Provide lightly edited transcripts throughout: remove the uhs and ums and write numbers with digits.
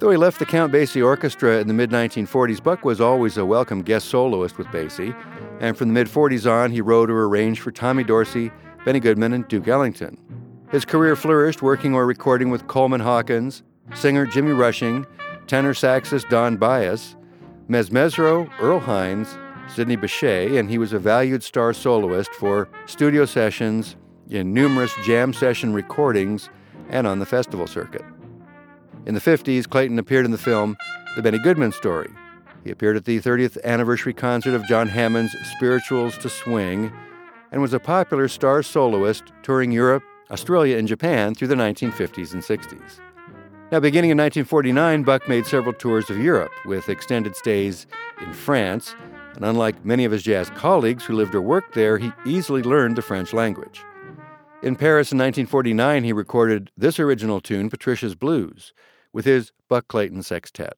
Though he left the Count Basie Orchestra in the mid-1940s, Buck was always a welcome guest soloist with Basie, and from the mid-40s on, he wrote or arranged for Tommy Dorsey, Benny Goodman, and Duke Ellington. His career flourished working or recording with Coleman Hawkins, singer Jimmy Rushing, tenor saxist Don Byas, Mesmezro, Earl Hines, Sidney Bechet, and he was a valued star soloist for studio sessions in numerous jam session recordings and on the festival circuit. In the 50s, Clayton appeared in the film The Benny Goodman Story. He appeared at the 30th anniversary concert of John Hammond's Spirituals to Swing and was a popular star soloist touring Europe, Australia, and Japan through the 1950s and 60s. Now, beginning in 1949, Buck made several tours of Europe with extended stays in France, and unlike many of his jazz colleagues who lived or worked there, he easily learned the French language. In Paris in 1949, he recorded this original tune, Patricia's Blues, with his Buck Clayton Sextet.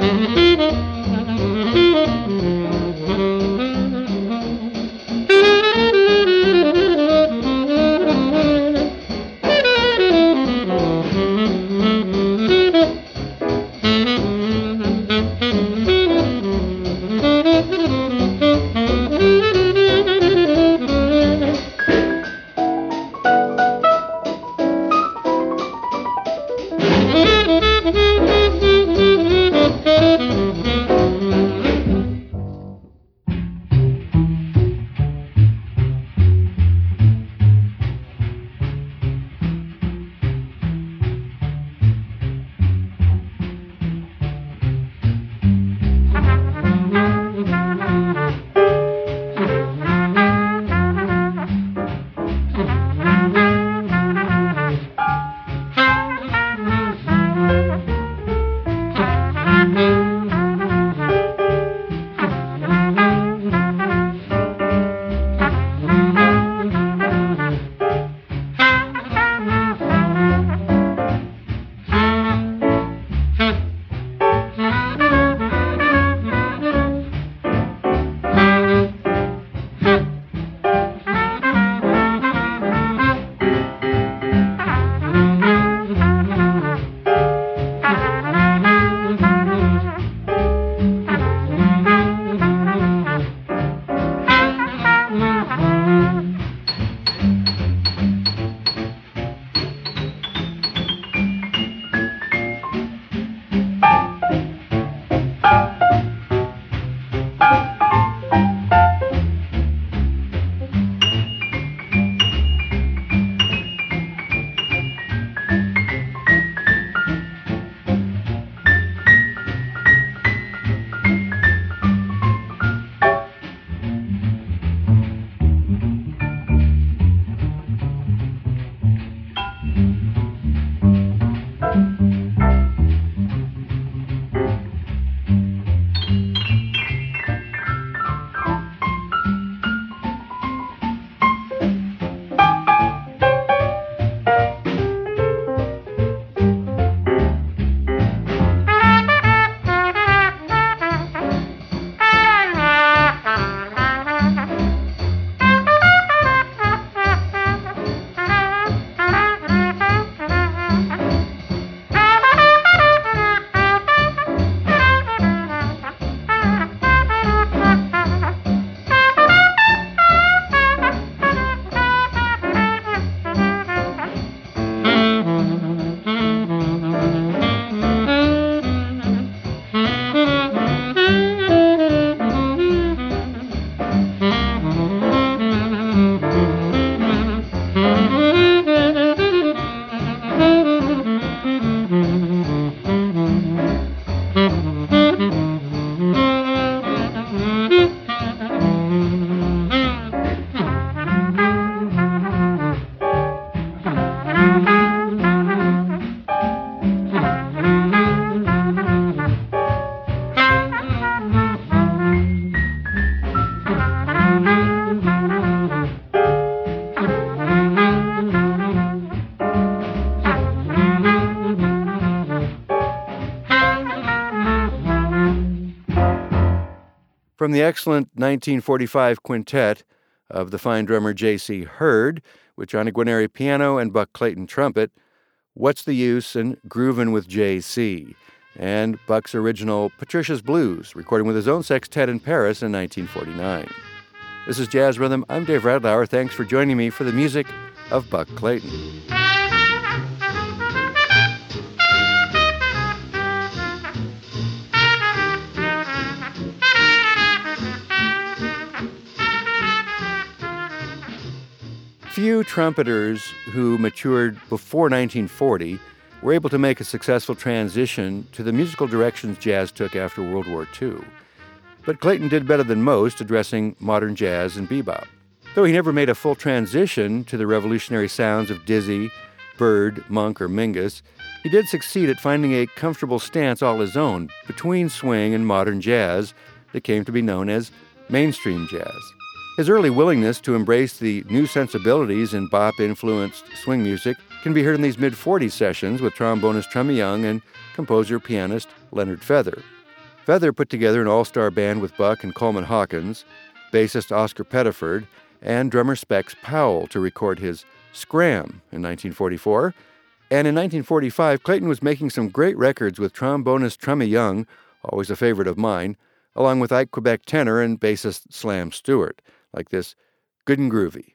From the excellent 1945 quintet of the fine drummer J.C. Hurd, with Johnny Guarneri piano and Buck Clayton trumpet, What's the Use and Groovin' with J.C., and Buck's original Patricia's Blues, recording with his own sextet in Paris in 1949. This is Jazz Rhythm. I'm Dave Radlauer. Thanks for joining me for the music of Buck Clayton. Few trumpeters who matured before 1940 were able to make a successful transition to the musical directions jazz took after World War II. But Clayton did better than most, addressing modern jazz and bebop. Though he never made a full transition to the revolutionary sounds of Dizzy, Bird, Monk, or Mingus, he did succeed at finding a comfortable stance all his own between swing and modern jazz that came to be known as mainstream jazz. His early willingness to embrace the new sensibilities in bop-influenced swing music can be heard in these mid-40s sessions with trombonist Tremmy Young and composer-pianist Leonard Feather. Feather put together an all-star band with Buck and Coleman Hawkins, bassist Oscar Pettiford, and drummer Specs Powell to record his Scram in 1944. And in 1945, Clayton was making some great records with trombonist Trummy Young, always a favorite of mine, along with Ike Quebec tenor and bassist Slam Stewart, like this Good and Groovy.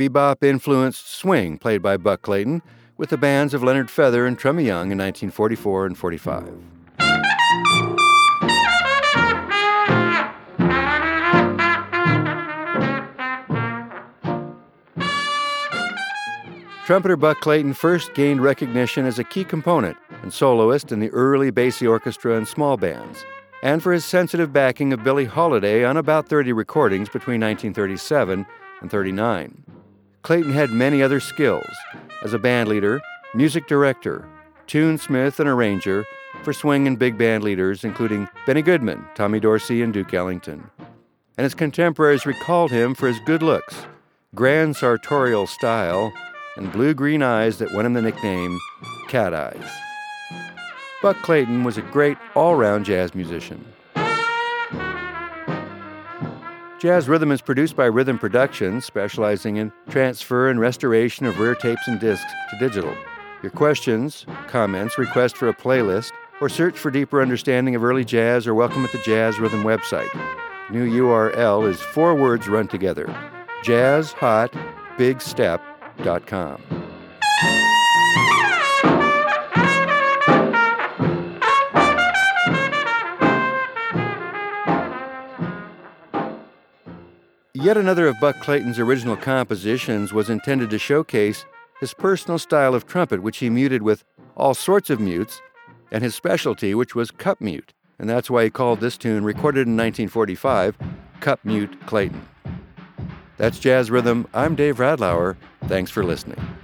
bebop-influenced swing played by Buck Clayton with the bands of Leonard Feather and Trummy Young in 1944 and 45. Trumpeter Buck Clayton first gained recognition as a key component and soloist in the early Basie orchestra and small bands, and for his sensitive backing of Billie Holiday on about 30 recordings between 1937 and 39. Clayton had many other skills as a bandleader, music director, tunesmith, and arranger for swing and big band leaders, including Benny Goodman, Tommy Dorsey, and Duke Ellington. And his contemporaries recalled him for his good looks, grand sartorial style, and blue-green eyes that won him the nickname Cat Eyes. Buck Clayton was a great all-round jazz musician. Jazz Rhythm is produced by Rhythm Productions, specializing in transfer and restoration of rare tapes and discs to digital. Your questions, comments, request for a playlist, or search for deeper understanding of early jazz are welcome at the Jazz Rhythm website. New URL is 4 words run together: jazzhotbigstep.com. Yet another of Buck Clayton's original compositions was intended to showcase his personal style of trumpet, which he muted with all sorts of mutes, and his specialty, which was cup mute. And that's why he called this tune, recorded in 1945, Cup Mute Clayton. That's Jazz Rhythm. I'm Dave Radlauer. Thanks for listening.